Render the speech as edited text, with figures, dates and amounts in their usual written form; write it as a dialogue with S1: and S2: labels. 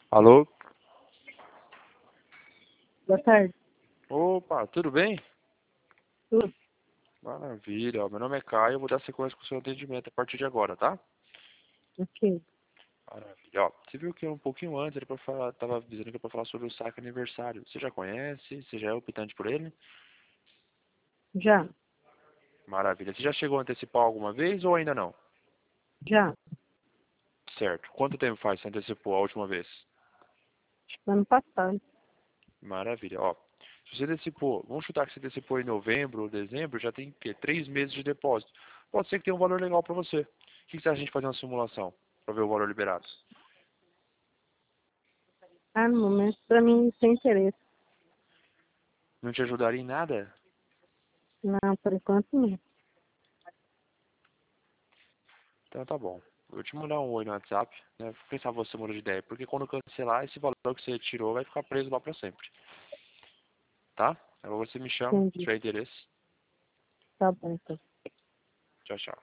S1: Alô?
S2: Boa tarde.
S1: Opa, tudo bem?
S2: Tudo.
S1: Maravilha, ó, meu nome é Caio, eu vou dar sequência com o seu atendimento a partir de agora, tá?
S2: Ok.
S1: Maravilha, ó, você viu que um pouquinho antes era pra falar, tava dizendo que era pra falar sobre o saque aniversário. Você já conhece? Você já é optante por ele?
S2: Já.
S1: Maravilha, você já chegou a antecipar alguma vez ou ainda não?
S2: Já.
S1: Certo, quanto tempo faz que você antecipou a última vez?
S2: Acho que ano passado.
S1: Maravilha, ó, se você antecipou, vamos chutar que você antecipou em novembro ou dezembro, já tem o quê? 3 meses de depósito. Pode ser que tenha um valor legal pra você. O que você acha de a gente fazer uma simulação pra ver o valor liberado?
S2: Ah, no momento, pra mim, sem interesse.
S1: Não te ajudaria em nada?
S2: Não, por enquanto não.
S1: Então tá bom. Eu vou te mandar um oi no WhatsApp, né? Quem sabe você muda de ideia. Porque quando cancelar, esse valor que você tirou vai ficar preso lá pra sempre. Tá? Agora você me chama, se
S2: Entendi.
S1: tiver interesse.
S2: Tá bom, então.
S1: Tchau, tchau.